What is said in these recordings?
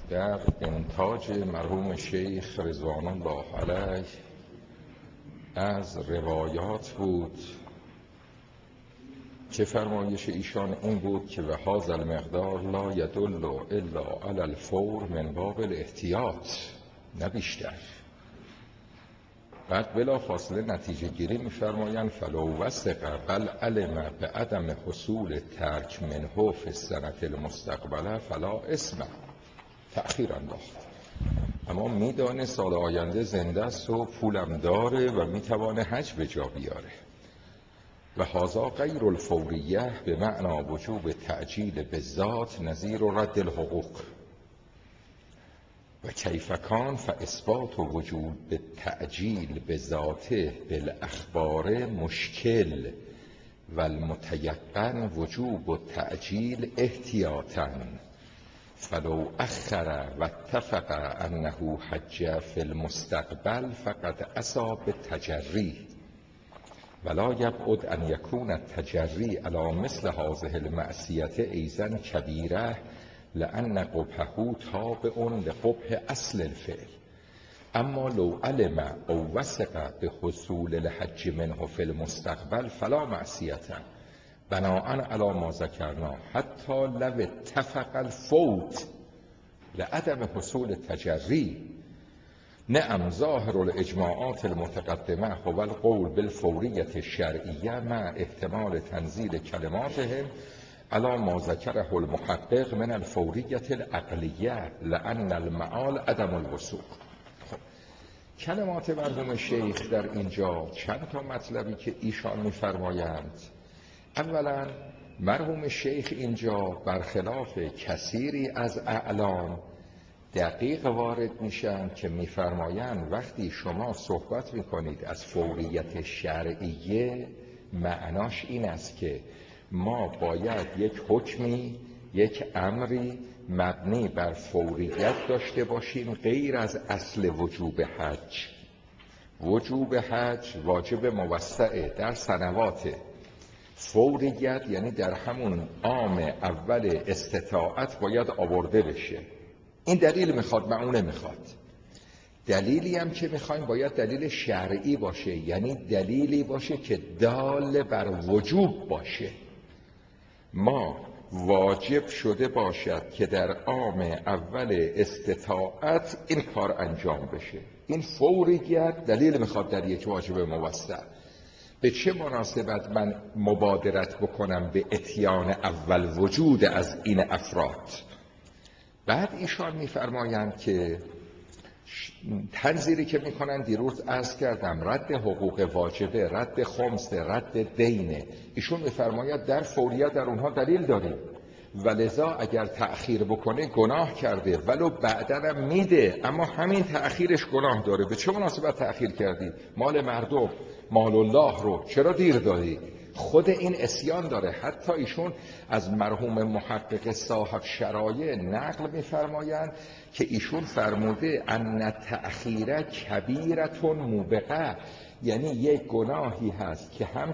در انتاج مرحوم شیخ رضوان الله علیه از روایات بود که فرمایش ایشان این بود که به هذا المقدار لا یدل الا علی الفور من باب الاحتیاط، نه بیشتر. بعد بلا فاصله نتیجه گیری می‌فرمایند فلو وثق بل علم به عدم حصول ترک منه فی السنة المستقبله فلا اسم، تأخیر انداخت. اما میدانه سال آینده زنده است و پولم داره و میتوانه حج به جا بیاره. و هذا غیر الفوریه به معنی وجوب تعجیل بالذات نظیر رد الحقوق و کیف کان فاثبات وجوب تعجیل بذاته بالاخبار مشکل و المتیقن وجوب التعجیل احتیاطا فلو اخر و اتفق انه حج فی المستقبل فقد عصی بالتجری ولا یبعد ان یکون التجری علی مثل هذه المعصیة ایضا کبیره لأن قبحه تابع لقبح اصل الفعل. اما لو علم او وثق بحصول الحج منه فی المستقبل فلا معصیة بناء علی ما ذکرنا حتی لو اتفق الفوت لعدم حصول التجری. نعم ظاهر الاجماعات المتقدمه هو القول بالفوریة الشرعیه مع احتمال تنزیل کلماتهم علی ما ذکره المحقق من الفوریة العقلیه لأن المعال عدم الوثوق. کلمات مرحوم شیخ در اینجا چند تا مطلبی که ایشان می‌فرمایند. اولا مرحوم شیخ اینجا برخلاف کثیری از اعلام دقیق وارد میشن که میفرمایند وقتی شما صحبت میکنید از فوریت شرعیه معناش این است که ما باید یک حکمی، یک امری مبنی بر فوریت داشته باشیم غیر از اصل وجوب حج. وجوب حج واجب موسعه در سنوات، فوریت یعنی در همون عام اول استطاعت باید آورده بشه. این دلیل میخواد، معونه میخواد. دلیلی هم که میخوایم باید دلیل شرعی باشه، یعنی دلیلی باشه که دال بر وجوب باشه. ما واجب شده باشد که در عام اول استطاعت این کار انجام بشه. این فوریت دلیل میخواد در یک واجب موسع. به چه مناسبت من مبادرت بکنم به اتیان اول وجود از این افراد؟ بعد ایشان میفرمایند که تنظیری که میکنن دیروز عرض کردم رد حقوق واجبه، رد خمس، رد دینه. ایشون میفرماید در فوریت در اونها دلیل داریم و لذا اگر تأخیر بکنه گناه کرده، ولو بعداً میده اما همین تأخیرش گناه داره. به چه مناسبت تأخیر کردی؟ مال مردم، مال الله رو چرا دیر دادی؟ خود این عصیان داره. حتی ایشون از مرحوم محقق صاحب شرایع نقل میفرمایند که ایشون فرموده ان تأخیر کبیرتون موبقه، یعنی یک گناهی هست که هم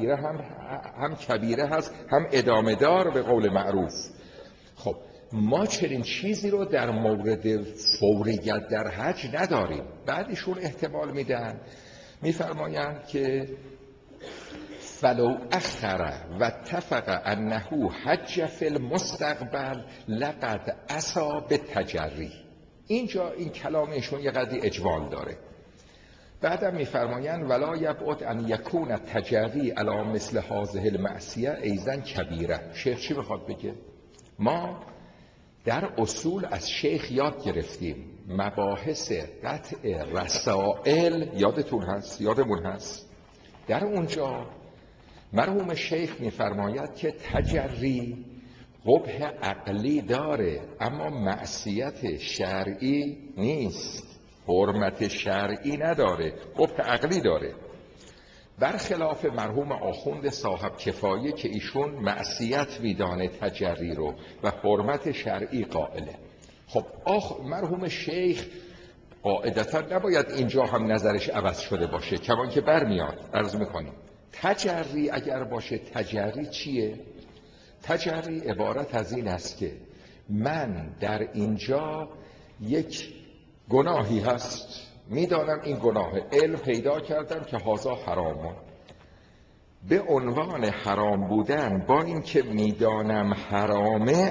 کبیره هست هم ادامه دار به قول معروف. خب ما چنین چیزی رو در مورد فوریت در حج نداریم. بعد ایشون احتمال میدن، میفرمایند که فلو اخر و اتفق انه حج فی المستقبل لقد عصی بالتجری. اینجا این کلامشون یه قدری اجمال داره. بعدم میفرمایند ولا یبعد ان یکون التجری علی مثل هذه المعصیه ایضا کبیره. شیخ چی میخواد بگه؟ ما در اصول از شیخ یاد گرفتیم مباحث قطع رسائل، یادمون هست در اونجا مرحوم شیخ میفرماید که تجری قبح عقلی داره اما معصیت شرعی نیست، حرمت شرعی نداره، قبح عقلی داره. برخلاف مرحوم آخوند صاحب کفایه که ایشون معصیت میدانه تجری رو و حرمت شرعی قائله. خب مرحوم شیخ قاعدتا نباید اینجا هم نظرش عوض شده باشه، کمان که برمیاد. عرض میکنیم تجری اگر باشه، تجری چیه؟ تجری عبارت از این است که من در اینجا یک گناهی هست، میدانم این گناه، علم پیدا کردم که هذا حرامه، به عنوان حرام بودن با این که میدانم حرامه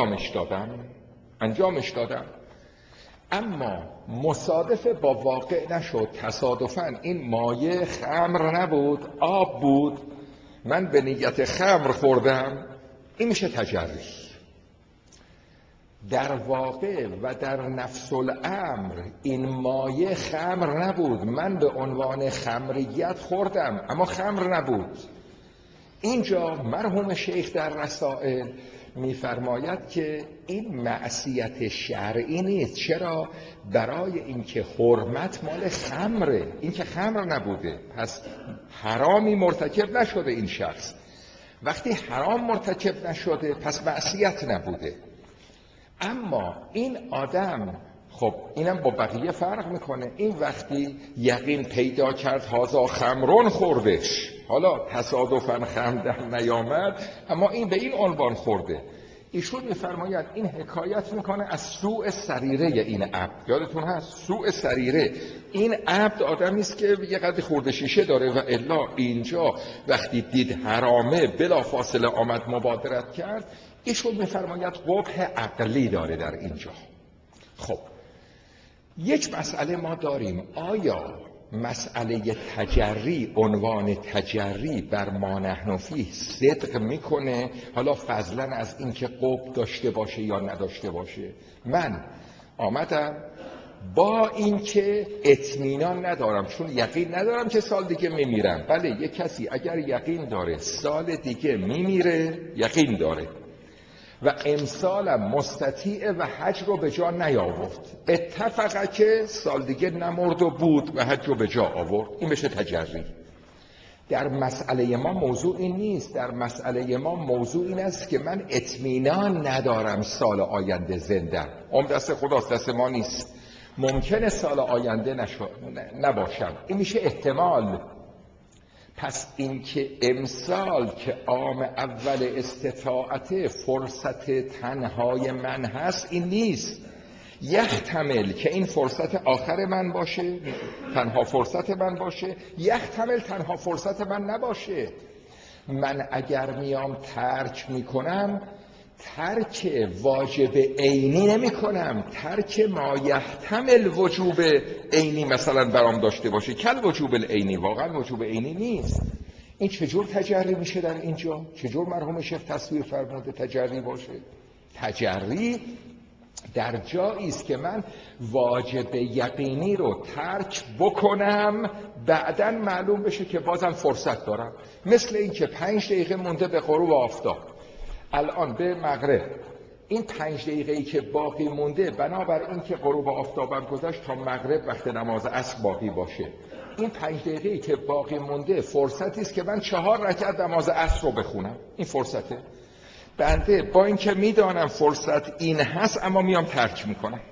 انجامش دادم، اما مصادف با واقع نشد. تصادفاً این مایه خمر نبود، آب بود، من به نیت خمر خوردم، این میشه تجری. در واقع و در نفس الامر این مایه خمر نبود، من به عنوان خمریت خوردم اما خمر نبود. اینجا مرحوم شیخ در رسائل میفرماید که این معصیت شرعی نیست. چرا؟ برای اینکه حرمت مال خمره، این که خمر نبوده، پس حرامی مرتکب نشده این شخص. وقتی حرام مرتکب نشده پس معصیت نبوده. اما این آدم، خب اینم با بقیه فرق میکنه، این وقتی یقین پیدا کرد هازا خمرون خوردش، حالا تصادفاً خمر در نیامد اما این به این عنوان خورده. ایشون میفرماید این حکایت میکنه از سوء سریره این عبد. یادتون هست سوء سریره، این عبد آدمی است که یه قدر خورده شیشه داره و الا اینجا وقتی دید حرامه بلافاصله آمد مبادرت کرد. ایشون میفرماید قبح عقلی داره در اینجا. خب یک مسئله ما داریم، آیا مسئله تجری، عنوان تجری بر ما نحن فیه صدق میکنه؟ حالا فضلا از اینکه قبح داشته باشه یا نداشته باشه، من آمدم با اینکه اطمینان ندارم، چون یقین ندارم که سال دیگه میمیرم. بله، یک کسی اگر یقین داره سال دیگه میمیره، یقین داره و امسالم مستطیع و حج رو به جا نیاورد، اتفقه که سال دیگه نمرد و بود و حج رو به جا آورد، این میشه تجری. در مسئله ما موضوع این نیست. در مسئله ما موضوع این است که من اطمینان ندارم سال آینده زنده، دست خداست، دست ما نیست. ممکنه سال آینده نباشم، این میشه احتمال. پس اینکه امسال که عام اول استطاعت فرصت تنهای من هست، این نیست. یحتمل که این فرصت آخر من باشه، تنها فرصت من باشه، یحتمل تنها فرصت من نباشه. من اگر میام ترک میکنم، ترک واجب عینی نمی کنم، ترک ما یحتمل وجوب عینی مثلا برام داشته باشه، کل وجوب العینی، واقعا وجوب عینی نیست. این چجور تجری میشه در اینجا؟ چجور مرحوم شیخ تصویر فرموده تجری باشه؟ تجری در جایی است که من واجب یقینی رو ترک بکنم، بعداً معلوم بشه که بازم فرصت دارم. مثل این که 5 دقیقه مونده به غروب آفتاب، الان به مغرب، این 5 دقیقه‌ای که باقی مونده بنابر این که غروب آفتابم گذشت تا مغرب وقت نماز عصر باقی باشه، این 5 دقیقه‌ای که باقی مونده فرصتی است که من 4 رکعت نماز عصر رو بخونم. این فرصته. بنده با اینکه میدانم فرصت این هست اما میام ترک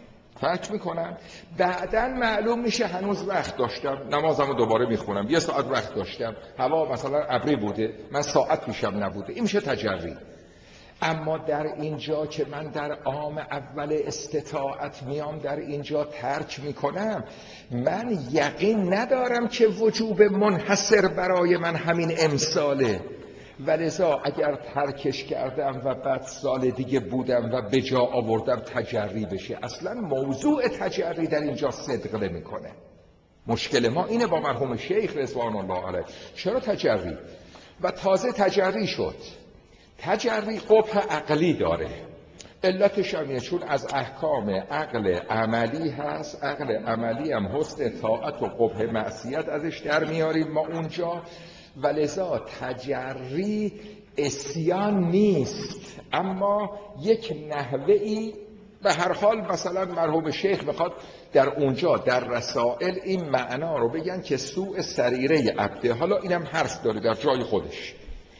میکنم، بعداً معلوم میشه هنوز وقت داشتم، نمازمو دوباره میخونم، 1 ساعت وقت داشتم، هوا مثلا ابری بوده، من ساعت پیشم نبوده، این میشه تجری. اما در اینجا که من در عام اول استطاعت میام در اینجا ترک میکنم، من یقین ندارم که وجوب منحصر برای من همین امساله، ولذا اگر ترکش کردم و بعد سال دیگه بودم و به جا آوردم تجری بشه. اصلا موضوع تجری در اینجا صدق نمیکنه. مشکل ما اینه با مرحوم شیخ رضوان الله علیه. چرا تجری؟ و تازه تجری شد. تجری قبح عقلی داره. علتش هم چون از احکام عقل عملی هست، عقل عملی هم حسن طاعت و قبح معصیت ازش در میاریم ما اونجا، ولذا تجری عصیان نیست، اما یک نحوه‌ای. به هر حال مثلا مرحوم شیخ میخواد در اونجا در رسائل این معنا رو بگن که سوء سریره عبده. حالا اینم حرف داره در جای خودش.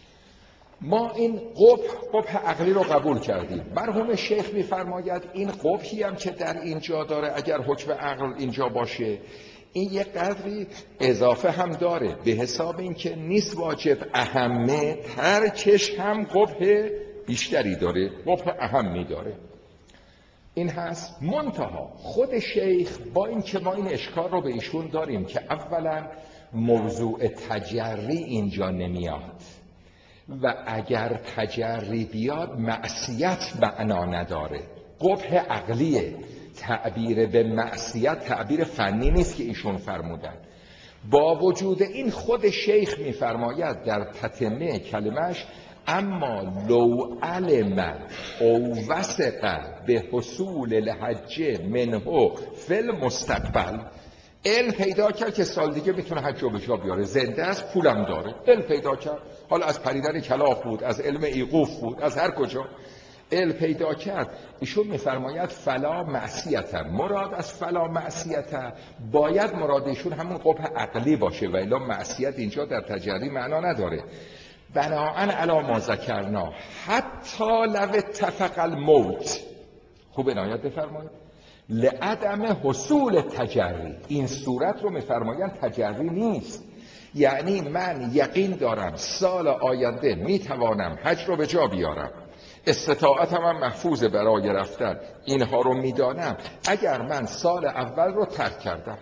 ما این قبح عقلی رو قبول کردیم. مرحوم شیخ میفرماید این قبحی هم که در اینجا داره، اگر حکم عقل اینجا باشه، این یک قدری اضافه هم داره، به حساب این که نیست واجب اهمه، ترکش هم قبح بیشتری داره، قبح اهمی داره. این هست. منتها خود شیخ با این که ما این اشکال رو به ایشون داریم که اولا موضوع تجری اینجا نمیاد و اگر تجری بیاد معصیت معنا نداره، قبح عقلیه. تعبیر به معصیت تعبیر فنی نیست که ایشون فرمودن. با وجود این خود شیخ میفرماید در تتمه کلمش اما لو علم او وثق به حصول الحج منه فی المستقبل، علم پیدا کرد که سال دیگه میتونه حج رو به جا بیاره، زنده است، پولم داره، علم پیدا کرد، حالا از پریدن کلاغ بود، از علم ایقوف بود، از هر کجا علم پیدا کرد. ایشون میفرماید فلا معصیت. مراد از فلا معصیت باید مراد ایشون همون قبح عقلی باشه و الا معصیت اینجا در تجری معنا نداره. بناءً علی ما ذکرنا حتی لو اتفق الموت، خوب عنایت بفرمایید، لعدم حصول تجری، این صورت رو میفرمایند تجری نیست. یعنی من یقین دارم سال آینده میتوانم حج رو به جا بیارم، استطاعتم هم محفوظ برای رفتن، اینها رو میدانم. اگر من سال اول رو ترک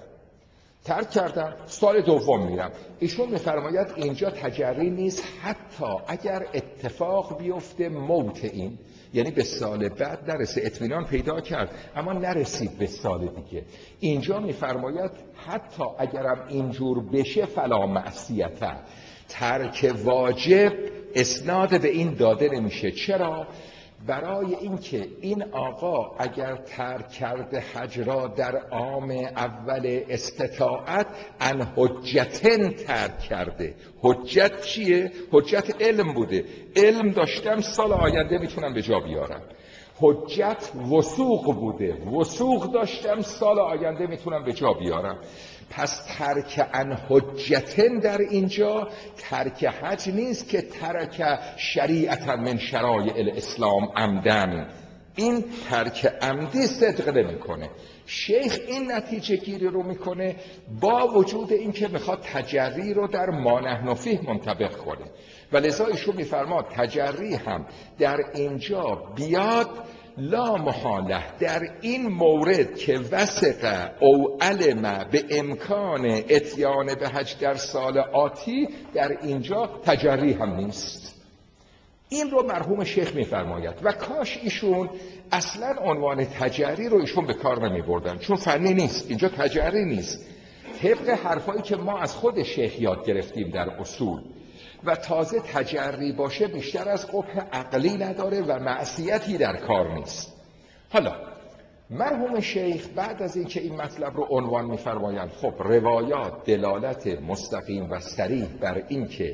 کردم سال دوم میرم. ایشون میفرماید اینجا تجری نیست حتی اگر اتفاق بیفته موت این، یعنی به سال بعد نرسه، اطمینان پیدا کرد اما نرسید به سال دیگه. اینجا میفرماید حتی اگرم اینجور بشه فلا معصیت، ترک واجب اسناد به این داده نمیشه. چرا؟ برای اینکه این آقا اگر ترک کرده حج را در عام اول استطاعت ان حجتن ترک کرده. حجت چیه؟ حجت علم بوده، علم داشتم سال آینده میتونم به جا بیارم. حجت وثوق بوده، وثوق داشتم سال آینده میتونم به جا بیارم. پس ترک ان حجتن در اینجا ترک حج نیست که ترک شریعتا من شرایع الاسلام عمدن، این ترک عمدی صدق نمیکنه. شیخ این نتیجه گیری رو میکنه با وجود این که میخواد تجری رو در ما نحن فیه منطبق کنه و لذا ایشون میفرماد تجری هم در اینجا بیاد لا محاله در این مورد که وثق او علم به امکان اتیان به حج در سال آتی، در اینجا تجری هم نیست. این رو مرحوم شیخ میفرماید و کاش ایشون اصلا عنوان تجری رو ایشون به کار نمی بردن، چون فنی نیست، اینجا تجری نیست. طبق حرفایی که ما از خود شیخ یاد گرفتیم در اصول و تازه تجری باشه بیشتر از قبح عقلی نداره و معصیتی در کار نیست. حالا مرحوم شیخ بعد از اینکه این مطلب رو عنوان می‌فرمایند، خب روایات دلالت مستقیم و صریح بر اینکه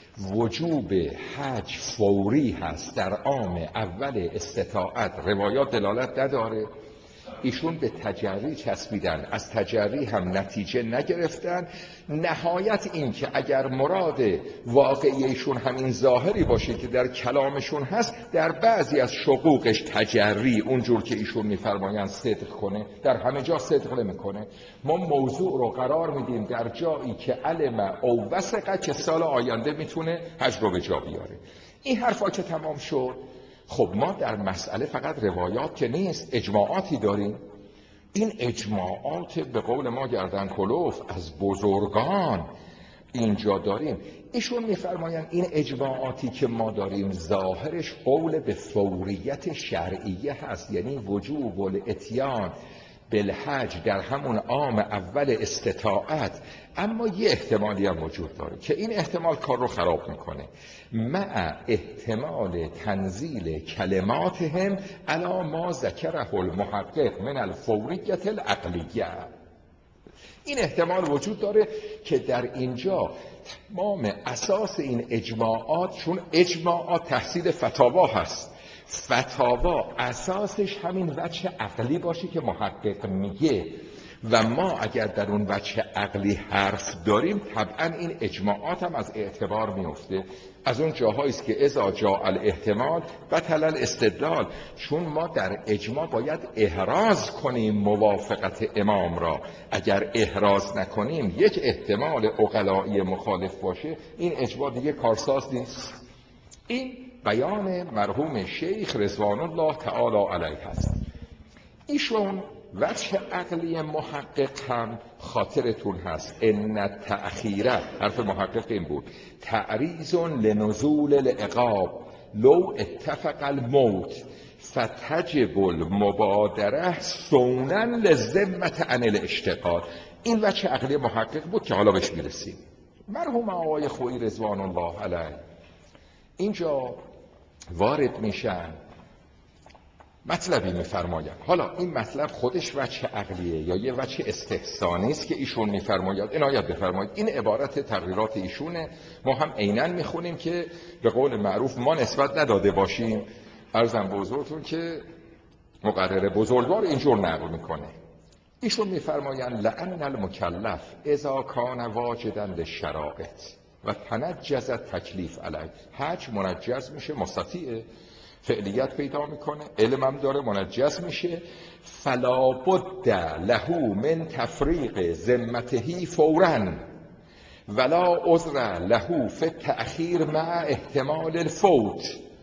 وجوب حج فوری هست در عام اول استطاعت روایات دلالت نداره، ایشون به تجری چسبیدن، از تجری هم نتیجه نگرفتن. نهایت این که اگر مراد واقعیشون همین ظاهری باشه که در کلامشون هست، در بعضی از شقوقش تجری اونجور که ایشون میفرمایند صدق کنه، در همه جا صدق نمیکنه. ما موضوع رو قرار میدیم در جایی که علم او وثق که سال آینده میتونه حج رو به جا بیاره. این حرفا که تمام شد، خب ما در مسئله فقط روایات که نیست، اجماعاتی داریم. این اجماعات به قول ما گردن کلوف از بزرگان اینجا داریم. ایشون میفرمایند این اجماعاتی که ما داریم ظاهرش قول به فوریت شرعیه هست، یعنی وجوب الاتیان بالحج در همون عام اول استطاعت. اما یه احتمالی هم وجود داره که این احتمال کار رو خراب میکنه، مع احتمال تنزیل کلماتهم علی ما ذکره المحقق من الفوریت العقلیه. این احتمال وجود داره که در اینجا تمام اساس این اجماعات، چون اجماعات تحصیل فتاوا هست، فتاوا اساسش همین وجه عقلی باشه که محقق میگه و ما اگر در اون وجه عقلی حرف داریم طبعا این اجماعات هم از اعتبار میفته. از اون جاهایی است که اذا جاء الاحتمال بطل الاستدلال، چون ما در اجماع باید احراز کنیم موافقت امام را. اگر احراز نکنیم یک احتمال عقلائی مخالف باشه، این اجماع دیگه کارساز نیست. این بیان مرحوم شیخ رضوان الله تعالی علیه است. ایشون وجه عقلی محقق هم خاطرتون هست، ان تأخیره، حرف محقق این بود، تعریض لنزول العقاب لو اتفق الموت فتجب المبادره صونا للذمة عن الاشتغال. این وجه عقلی محقق بود که حالا بهش میرسیم. مرحوم آقای خویی رضوان الله علیه اینجا وارد میشن، مطلبی میفرماید. حالا این مطلب خودش وجه عقلیه یا یه وجه استحسانی است که ایشون میفرماید؟ عنایت بفرمایید، این عبارت تقریرات ایشونه، ما هم عیناً میخونیم که به قول معروف ما نسبت نداده باشیم. عرضم به حضورتون که مقرر بزرگوار اینجور نقل میکنه. ایشون میفرمایند لأن المکلف اذا کان واجدا للشرائط و تنجز تکلیف علیه، حج منجز میشه، مستطیع فعلیت پیدا میکنه، علمم داره، منجز میشه، فلا بد له من تفریق ذمته فورا ولا عذر له فی التأخیر مع احتمال الفوت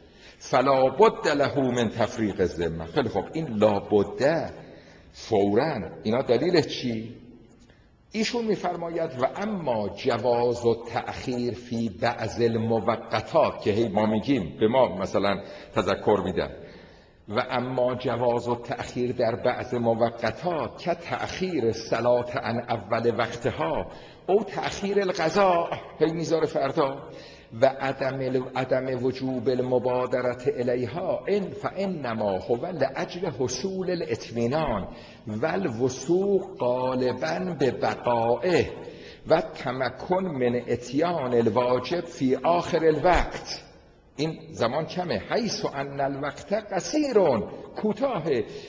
فلا بد له من تفریق الذمه. خیلی خب، این لا بد فورا اینا دلیلش چی؟ ایشون میفرماید و اما جواز و تأخیر فی بعض الموقتات، که هی ما میگیم به ما مثلا تذکر میدن، و اما جواز و تأخیر در بعض موقتات که تأخیر صلات عن اول وقتها او تأخیر القضاء، هی میذاره فردا، و عدم وجوب المبادرت الیها ان فانما هو لاجل حصول الاطمینان و الوثوق غالبا به بقائه و تمکن من اتیان الواجب فی آخر الوقت. این زمان کمه، حیث ان الوقت قصیر، کوتاه،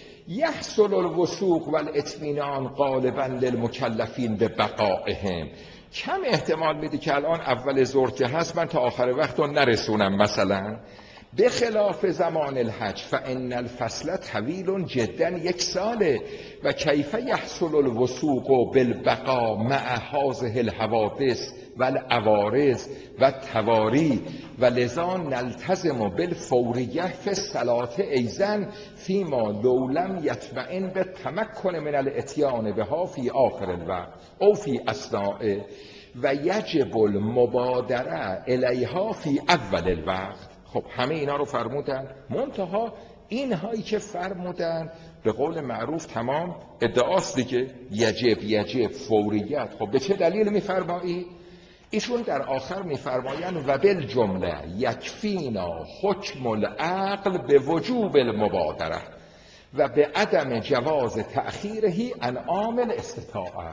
یحصل الوثوق و الاطمینان غالبا للمکلفین به بقائهم. کم احتمال میده که الان اول ظهر که هست من تا آخر وقت رو نرسونم مثلا، به خلاف زمان الحج فان الفصل طویل جدا، 1 ساله، و کیف یحصل الوثوق بالبقاء مع هذه الحوادث و العوارض و التواری و لذا نلتزم بالفوریه فی الصلاة ایضا فیما لو لم یطمئن بالتمکن من الاتیان بها فی آخر الوقت او فی اثناء و یجب المبادره الیها فی اول الوقت. خب همه اینا رو فرمودن، منتها اینهایی که فرمودن به قول معروف تمام ادعاست دیگه، یجب فوریت. خب به چه دلیل میفرمایی؟ ایشون در آخر میفرمایند و بالجمله یکفینا حکم العقل به وجوب المبادره و به عدم جواز تأخیرهی عن عامل استطاعه.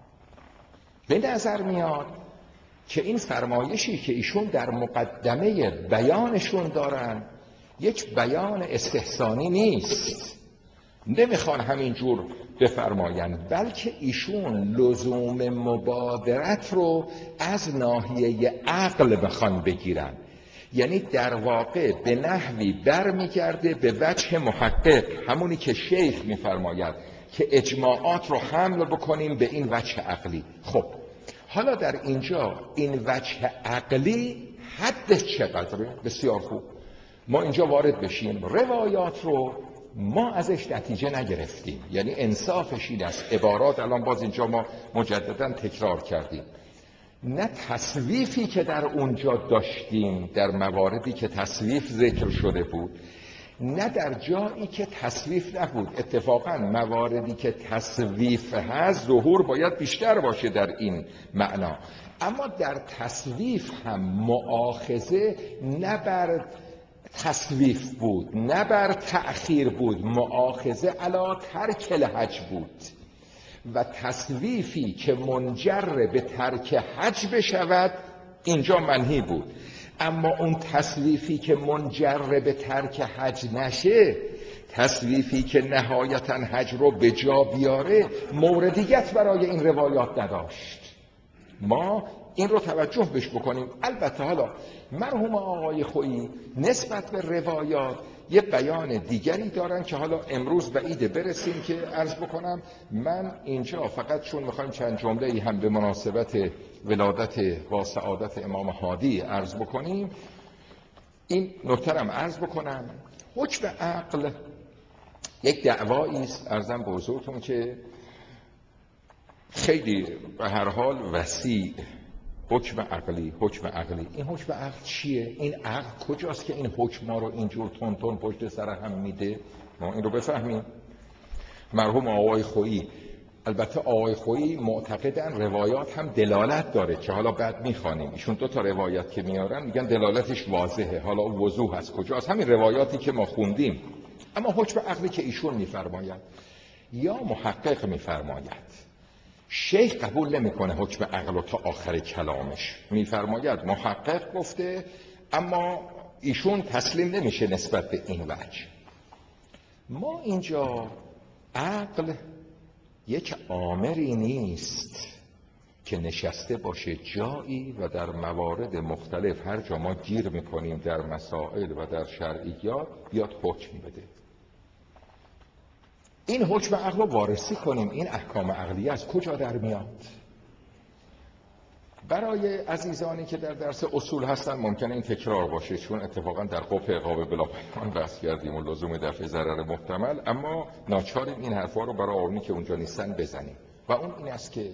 به نظر میاد که این فرمایشی که ایشون در مقدمه بیانشون دارن یک بیان استحسانی نیست، نمیخوان همینجور بفرماین، بلکه ایشون لزوم مبادرت رو از ناحیه عقل بخوان بگیرن، یعنی در واقع به نحوی برمیگرده به وجه محقق، همونی که شیخ میفرماید که اجماعات رو حمل بکنیم به این وجه عقلی. خب حالا در اینجا این وجه عقلی حدش چقدره؟ بسیار خوب، ما اینجا وارد بشیم. روایات رو ما ازش نتیجه نگرفتیم، یعنی انصافش این است، عبارات الان باز اینجا ما مجددا تکرار کردیم، نه تصویفی که در اونجا داشتیم در مواردی که تصویف ذکر شده بود، نه در جایی که تصویف نبود. اتفاقا مواردی که تصویف هست ظهور باید بیشتر باشه در این معنا، اما در تصویف هم مؤاخذه نه بر تصویف بود نه بر تأخیر بود، مؤاخذه علی ترک الحج بود، و تصویفی که منجر به ترک حج بشود اینجا منهی بود. اما اون تصویفی که منجر به ترک حج نشه، تصویفی که نهایتا حج رو به جا بیاره، موردیت برای این روایات نداشت. ما این رو توجه بش بکنیم. البته حالا مرحوم آقای خویی نسبت به روایات یه بیان دیگری دارن که حالا امروز بعیده برسیم که عرض بکنم. من اینجا فقط چون میخوایم چند جمله‌ای هم به مناسبت ولادت و سعادت امام هادی عرض بکنیم، این نکته هم عرض بکنم. حکم عقل یک دعوایی است عرضم به حضورتون که خیلی به هر حال وسیع. حکم عقلی این حکم عقل چیه؟ این عقل کجاست که این حکم ما رو اینجور تون تون پشت سر هم میده؟ ما این رو بفهمیم. مرحوم آقای خویی، البته آقای خویی معتقدن روایات هم دلالت داره که حالا بعد میخوانیم، ایشون 2 تا روایت که میارن میگن دلالتش واضحه، حالا وضوح هست کجاست؟ همین روایاتی که ما خوندیم. اما حکم عقلی که ایشون میفرماید یا محقق میفرماید، شیخ قبول نمیکنه حکم عقل تا آخر کلامش، میفرماید محقق گفته، اما ایشون تسلیم نمیشه نسبت به این وجه. ما اینجا عقل یک آمری نیست که نشسته باشه جایی و در موارد مختلف هر جا ما گیر میکنیم در مسائل و در شرعیات بیاد حکم بده. این حکم عقل رو وارسی کنیم. این احکام عقلیه از کجا در میاد؟ برای عزیزانی که در درس اصول هستن ممکنه این تکرار باشه، چون اتفاقا در قبح عقاب بلا پیمان بحث کردیم و لزوم دفع ضرر محتمل، اما ناچاریم این حرفا رو برای آقایونی که اونجا نیستن بزنیم. و اون این است که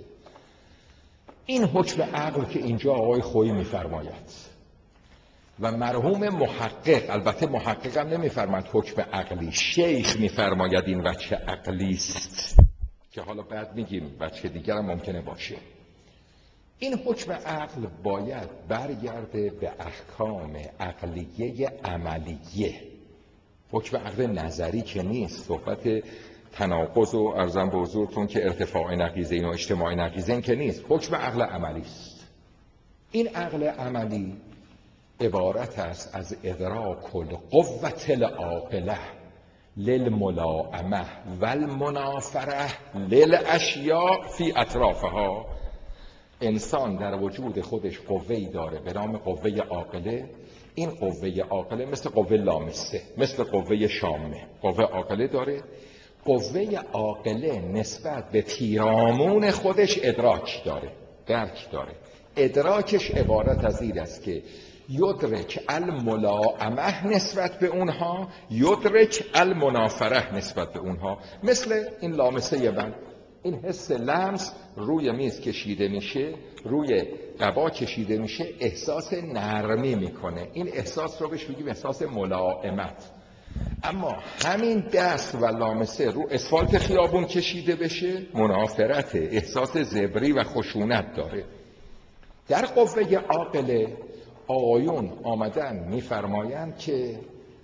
این حکم عقل که اینجا آقای خویی میفرماید و مرحوم محقق، البته محققم نمیفرماید حکم عقلی، شیخ میفرماید این وجه عقلی است که حالا بعد میگیم وجه دیگر هم ممکنه باشه. این حکم عقل باید برگرده به احکام عقلیه عملیه. حکم عقل نظری که نیست، صحبت تناقض و عرضم به حضورتون که ارتفاع نقیضین و اجتماع نقیضین که نیست، حکم عقل عملی است. این عقل عملی عبارت است از ادراک القوة العاقله للملائمه والمنافره للاشیاء فی اطرافها. انسان در وجود خودش قوه‌ای داره به نام قوه عاقله. این قوه عاقله مثل قوه لامسه، مثل قوه شامه، قوه عاقله داره. قوه عاقله نسبت به پیرامون خودش ادراک داره، درک داره. ادراکش عبارت از این است که یدرک الملائمه نسبت به اونها، یدرک المنافره نسبت به اونها. مثل این لامسه من، این حس لمس روی میز کشیده میشه، روی قبا کشیده میشه، احساس نرمی میکنه. این احساس رو بهش میگیم احساس ملائمت. اما همین دست و لامسه رو اسفالت خیابون کشیده بشه، منافرت، احساس زبری و خشونت داره. در قوه عاقله آقایون آمدن میفرمایند که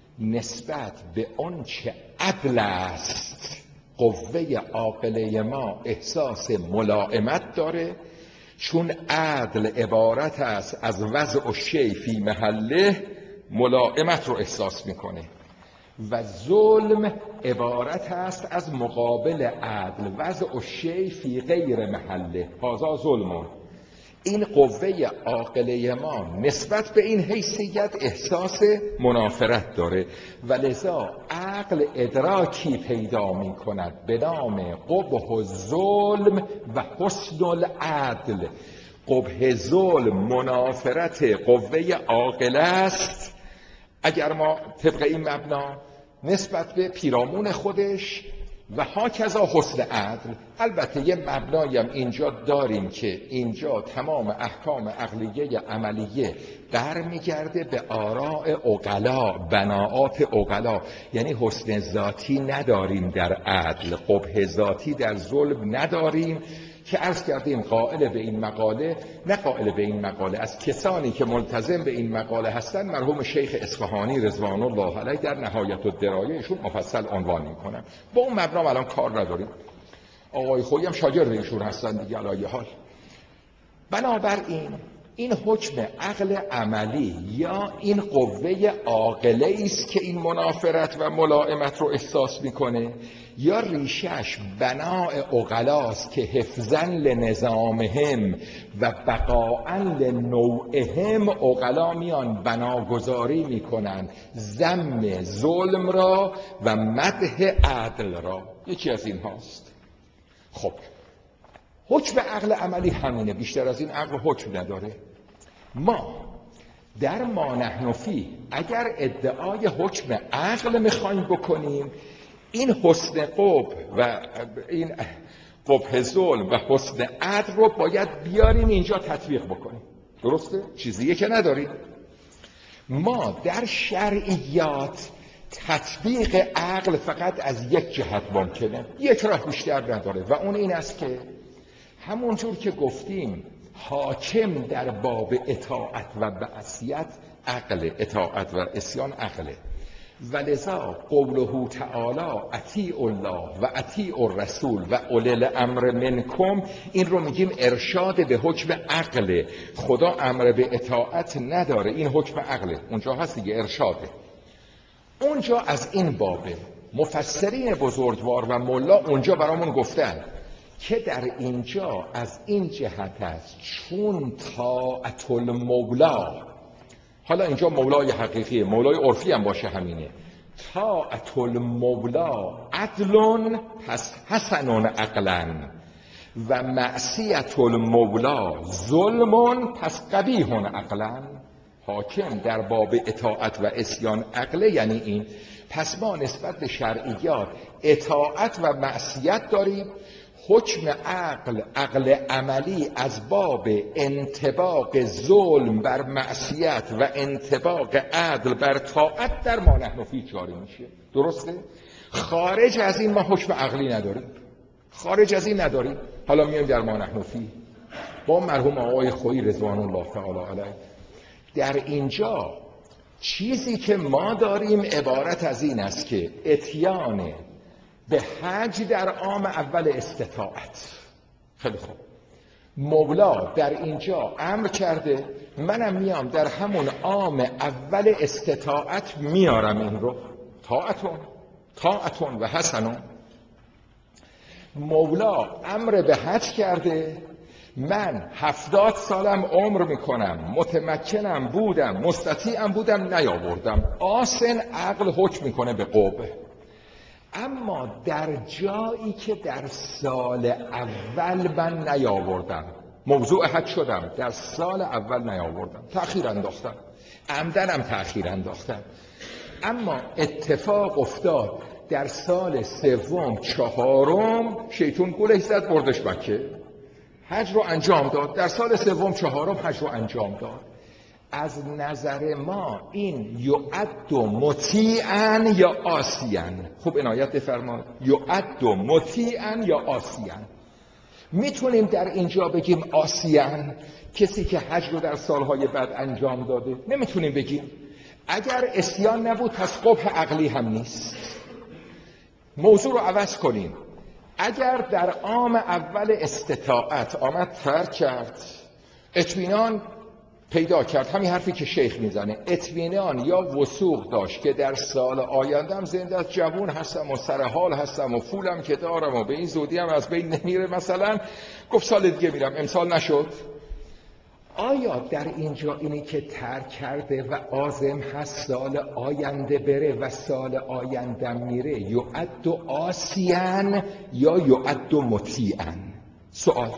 نسبت به اون چه عدل است قوه عاقله ما احساس ملائمت داره، چون عدل عبارت است از وضع الشیء فی محله، ملائمت رو احساس میکنه. و ظلم عبارت است از مقابل عدل، وضع الشیء فی غیر محله، هذا ظلم. این قوه عاقله ما نسبت به این حیثیت احساس منافرت داره و لذا عقل ادراکی پیدا می کند به نام قبح الظلم و حسن العدل. قبح ظلم منافرت قوه عاقله است. اگر ما طبق این مبنا نسبت به پیرامون خودش و هاکذا حسن عدل. البته یه مبنایی هم اینجا داریم که اینجا تمام احکام عقلیه عملیه برمیگرده به آراء عقلا، بناعات عقلا. یعنی حسن ذاتی نداریم در عدل، قبح ذاتی در ظلم نداریم، که عرض کردیم قائل به این مقاله، نه قائل به این مقاله، از کسانی که ملتزم به این مقاله هستن مرحوم شیخ اصفهانی رضوان الله علیه در نهایت الدرایه ایشون مفصل عنوان میکنن. با اون مبنا الان کار نداریم. آقای خویی هم شاگرد ایشون هستن دیگه علی حال. بنابراین این حکم عقل عملی یا این قوه عاقله است که این منافرت و ملائمت رو احساس میکنه، یا ریشش بناء عقلاست که حفظاً لنظامهم و بقاءً لنوعهم عقلا میان بناگذاری میکنن ذم ظلم را و مدح عدل را. یکی از این هاست. خب حکم عقل عملی همینه، بیشتر از این عقل حکم نداره. ما در ما نحن فیه اگر ادعای حکم عقل میخوایم بکنیم، این حسن قبح و این قبح ظلم و حسن عدل رو باید بیاریم اینجا تطبیق بکنیم. درسته؟ چیزیه که نداریم. ما در شرعیات تطبیق عقل فقط از یک جهت ممکنه، یک راه بیشتر نداره و اون این است که همونجور که گفتیم حاکم در باب اطاعت و معصیت عقل، اطاعت و عصیان عقله، ولذا قوله تعالی اطیعوا الله و اطیعوا الرسول و اولی الامر منکم، این رو میگیم ارشاد به حکم عقله. خدا امر به اطاعت نداره، این حکم عقله، اونجا هست دیگه ارشاده. اونجا از این بابه مفسرین بزرگوار و ملا اونجا برامون گفتن که در اینجا از این جهت است چون طاعت المولا، حالا اینجا مولای حقیقیه، مولای عرفی هم باشه همینه، طاعت المولا عدل پس حسن عقلا و معصیت المولا ظلم پس قبیح عقلا. حاکم در باب اطاعت و عصیان عقله یعنی این. پس ما نسبت به شرعیات اطاعت و معصیت داریم. حکم عقل، عقل عملی از باب انطباق ظلم بر معصیت و انطباق عدل بر طاعت در ما نحن فیه جاری میشه. درسته؟ خارج از این ما حکم عقلی نداریم، خارج از این نداریم. حالا میایم در ما نحن فیه با مرحوم آقای خویی رضوان الله تعالی علیه. در اینجا چیزی که ما داریم عبارت از این است که اتیان به حج در عام اول استطاعت. خیلی خوب، مولا در اینجا امر کرده، منم میام در همون عام اول استطاعت میارم این رو، طاعتون و حسنون. مولا امر به حج کرده، من 70 سالم عمر میکنم، متمکنم بودم، مستطیعم بودم، نیاوردم. آسن عقل حکم میکنه به قبح. اما در جایی که در سال اول من نیاوردم، موضوع حج شدم، در سال اول نیاوردم، تأخیر انداختم، عمدنم تأخیر انداختم، اما اتفاق افتاد در سال سوم چهارم شیطون گلش زد بردش مکه، حج رو انجام داد، در سال سوم چهارم حج رو انجام داد. از نظر ما این یعد مطیعا یا آسیان. خوب عنایت بفرمایید، یعد مطیعا یا آسیان. میتونیم در اینجا بگیم آسیان کسی که حج رو در سالهای بعد انجام داده؟ نمیتونیم بگیم. اگر عصیان نبود پس قبح عقلی هم نیست. موضوع رو عوض کنیم. اگر در عام اول استطاعت آمد ترک کرد، اطمینان پیدا کرد، همین حرفی که شیخ میزنه، اطمینان یا وثوق داشت که در سال آیندهم زنده از جوون هستم و سر حال هستم و پولم که دارم و به این زودی هم از بین نمیره، مثلا گفت سال دیگه میرم، امسال نشد. آیا در اینجا اینی که ترک کرده و عازم هست سال آینده بره و سال آینده میره یعد آسیان یا یعد مطیعن؟ سوال.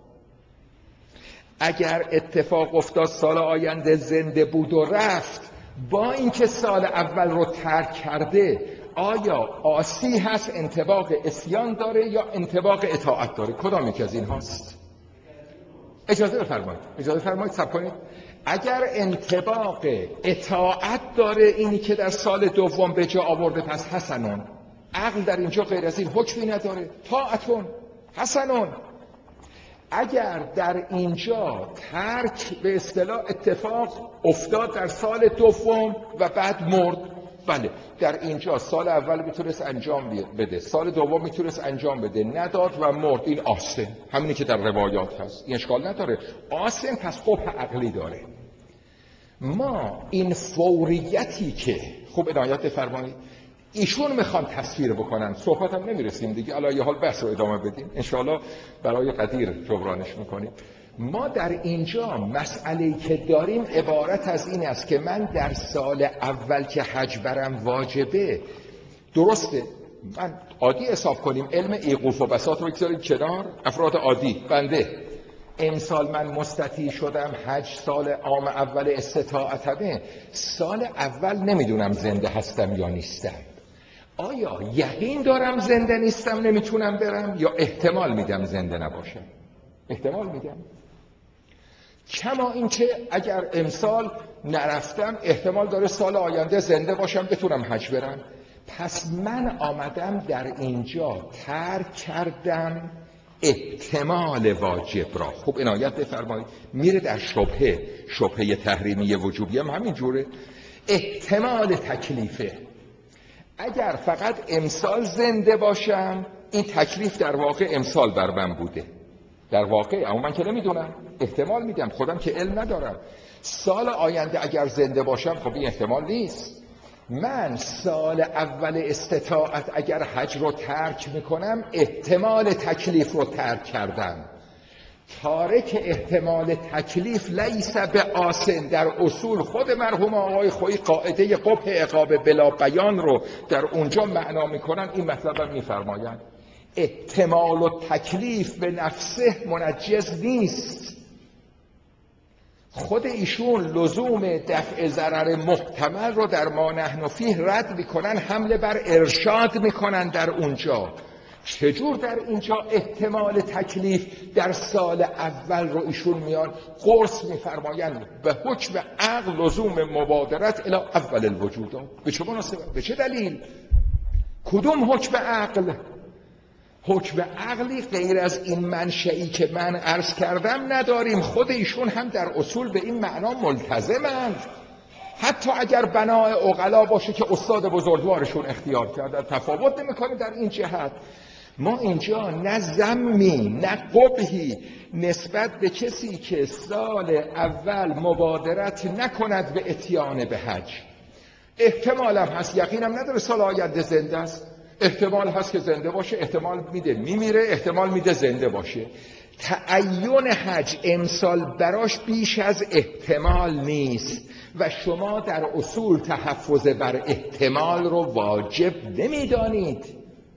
اگر اتفاق افتاد سال آینده زنده بود و رفت، با اینکه سال اول رو ترک کرده، آیا آسی هست، انطباق عصیان داره یا انطباق اطاعت داره؟ کدام یکی از این هاست؟ اجازه بفرمایید صبر کنید. اگر انطباق اطاعت داره، اینی که در سال دوم به جا آورده، پس حسنون. عقل در اینجا غیر از این حکمی نداره، طاعتون حسنون. اگر در اینجا ترک به اصطلاح اتفاق افتاد در سال دوم و بعد مرد، بله در اینجا سال اول میتونست انجام بده، سال دوم میتونست انجام بده، نداد و مرد، این آسن، همینی که در روایات هست، این اشکال نداره، آسن پس قبح عقلی داره. ما این فوریتی که خوب عنایت بفرمایید ایشون میخوان تصویر بکنن، صحبت هم نمیرسیم دیگه، علی حال بحث رو ادامه بدیم انشاءالله، برای قدیر جبرانش میکنیم. ما در اینجا مسئله‌ای که داریم عبارت از این است که من در سال اول که حج برم واجبه، درسته، من عادی حساب کنیم، علم ایقوف و بساط رو بگذاریم کنار، افراد عادی، بنده امسال من مستطیع شدم حج سال عام اول استطاعتمه، سال اول نمیدونم زنده هستم یا نیستم. آیا یقین دارم زنده نیستم نمیتونم برم، یا احتمال میدم زنده نباشم؟ احتمال میدم. کما اینکه اگر امسال نرفتم احتمال داره سال آینده زنده باشم بتونم حج برم. پس من آمدم در اینجا ترک کردم احتمال واجب را. خوب عنایت بفرمایید، میره در شبهه تحریمی وجوبی هم همین جوره. احتمال تکلیفه. اگر فقط امسال زنده باشم این تکلیف در واقع امسال بر من بوده، در واقع، اما من که نمیدونم، احتمال میدم، خودم که علم ندارم. سال آینده اگر زنده باشم خب این احتمال نیست. من سال اول استطاعت اگر حج رو ترک میکنم احتمال تکلیف رو ترک کردم. تارک احتمال تکلیف لیس به آسن. در اصول خود مرحوم آقای خویی قاعده قبح عقاب بلا بیان رو در اونجا معنا میکنن. این مطلب هم میفرمایند احتمال و تکلیف به نفسه منجز نیست. خود ایشون لزوم دفع ضرر محتمل رو در ما نحن فیه رد میکنن، حمله بر ارشاد میکنن در اونجا. چجور در اینجا احتمال تکلیف در اول رو ایشون میان قرص میفرمایند به حکم عقل لزوم مبادرت الی اول الوجود. به چه مناسبت؟ به چه دلیل؟ کدوم حکم عقل؟ حکم عقلی غیر از این منشئی که من عرض کردم نداریم. خود ایشون هم در اصول به این معنا ملتزمند، حتی اگر بنای عقلا باشه که استاد بزرگوارشون اختیار کرده. تفاوت نمی‌کنه در این جهت. ما اینجا نه ذمی نه قبحی نسبت به کسی که سال اول مبادرت نکند به اتیان به حج. احتمالم هست، یقینم نداره سال آینده زنده است. احتمال هست که زنده باشه، احتمال میده میمیره، احتمال میده زنده باشه. تعین حج امسال براش بیش از احتمال نیست و شما در اصول تحفظ بر احتمال رو واجب نمیدانید.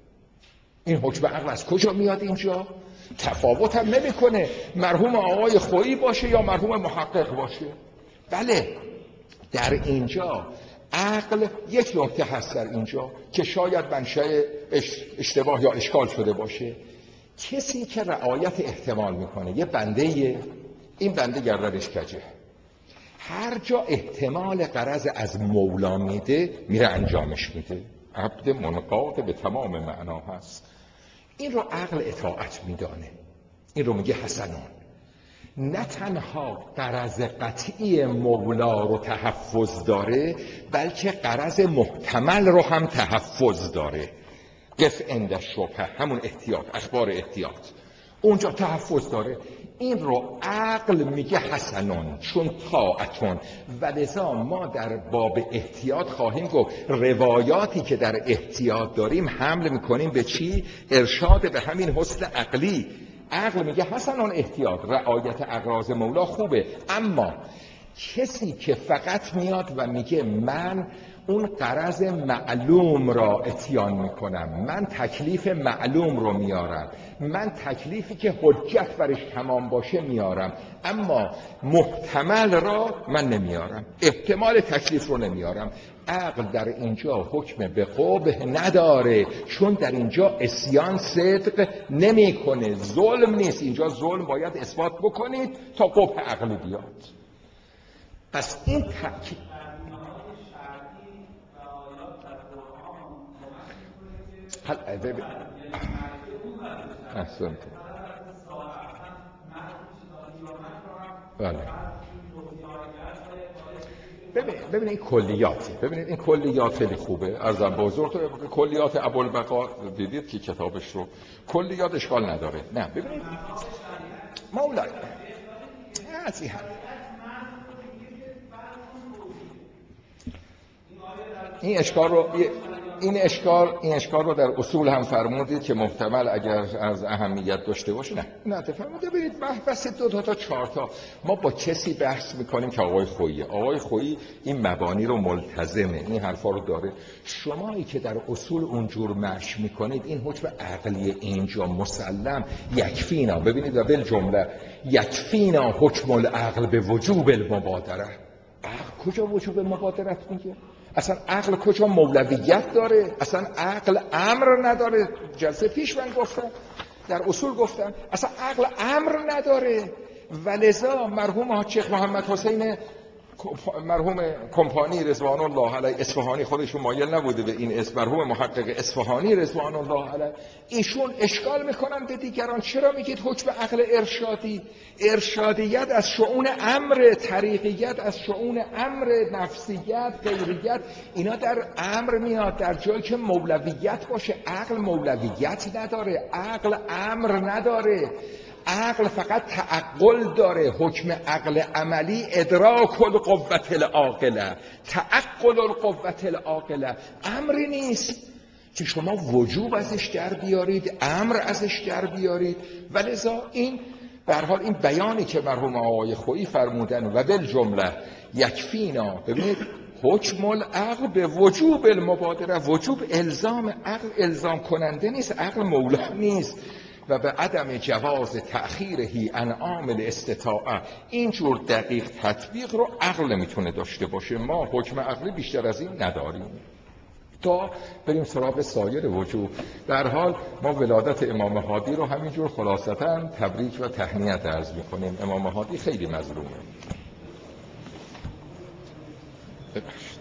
این حکم عقل از کجا میاد اینجا؟ تفاوت هم نمیکنه مرحوم آقای خویی باشه یا مرحوم محقق باشه. بله، در اینجا عقل یک نکته هست در اینجا که شاید منشأ اشتباه یا اشکال شده باشه. کسی که رعایت احتمال میکنه یه بنده، این بنده گردنش کجه، هر جا احتمال غرض از مولا میده میره انجامش میده. عبد منقاد به تمام معنا هست. این رو عقل اطاعت میدانه، این رو میگه حسنون. نه تنها غرض قطعی مولا رو تحفظ داره بلکه غرض محتمل رو هم تحفظ داره. قف عند شبهه، همون احتیاط، اخبار احتیاط، اونجا تحفظ داره. این رو عقل میگه حسنون، چون طاعتون. و لذا ما در باب احتیاط خواهیم گفت روایاتی که در احتیاط داریم حمل میکنیم به چی؟ ارشاد به همین حسن عقلی. عقل میگه حسنون احتیاط، رعایت اغراض مولا خوبه. اما کسی که فقط میاد و میگه من اون غرض معلوم را اتیان میکنم، من تکلیف معلوم رو میارم، من تکلیفی که حجت برش تمام باشه میارم، اما محتمل را من نمیارم، احتمال تکلیف رو نمیارم. عقل در اینجا حکم به قبح نداره، چون در اینجا عصیان صدق نمیکنه. ظلم نیست اینجا، ظلم باید اثبات بکنید تا قبح عقلی بیاد. پس این تأکید احسنت. بله. ببینید این کلیاته، ببینید این کلیات خیلی خوبه. ارزم به حضورتون کلیات ابوالبقا دیدید که کتابش رو، کلیات اشکال نداره. نه ببینید مولا از این اشکال رو در اصول هم فرمودید که محتمل اگر از اهمیت داشته باشه. نه فرموده. ببینید بحث 2 تا 4 تا ما با کسی بحث میکنیم که آقای خویی. آقای خویی این مبانی رو ملتزمه، این حرفا رو داره. شمایی که در اصول اونجور مشی میکنید این حکم عقلی اینجا مسلم یکفینا. ببینید و بالجمله یکفینا حکم العقل به وجوب المبادره. عقل کجا وجوب مبادرت میگه؟ اصلا عقل کجا مولویت داره؟ اصلا عقل امر نداره. جلسه پیش من گفتم، در اصول گفتم اصلا عقل امر نداره. ولذا مرحوم حاج محمد حسین مرحوم کمپانی رضوان الله علیه اصفهانی، خودشون مایل نبوده به این اسم، مرحوم محقق اصفهانی رضوان الله علیه، ایشون اشکال میکنن به دیگران چرا میگید حکم عقل ارشادی؟ ارشادیت از شؤون امر، طریقیت از شؤون امر، نفسیت، غیریت، اینا در امر میاد، در جایی که مولویت باشه. عقل مولویت نداره، عقل امر نداره، عقل فقط تعقل داره. حکم عقل عملی ادراک القوة العاقله، تعقل القوة العاقله، امری نیست که شما وجوب ازش در بیارید، امر ازش در بیارید. ولذا این به هر حال این بیانی که مرحوم آقای خویی فرمودن و بالجمله یکفینا، ببینید حکم العقل به وجوب المبادره، وجوب الزام، عقل الزام کننده نیست، عقل مولا نیست. و به عدم جواز تأخیرهی عن عامل استطاعه، اینجور دقیق تطبیق رو عقل نمیتونه داشته باشه. ما حکم عقلی بیشتر از این نداریم. تا بریم سراغ سایر وجوه. در حال ما ولادت امام هادی رو همینجور خلاصتاً تبریک و تهنیت عرض میکنیم. امام هادی خیلی مظلومه. ببخشید.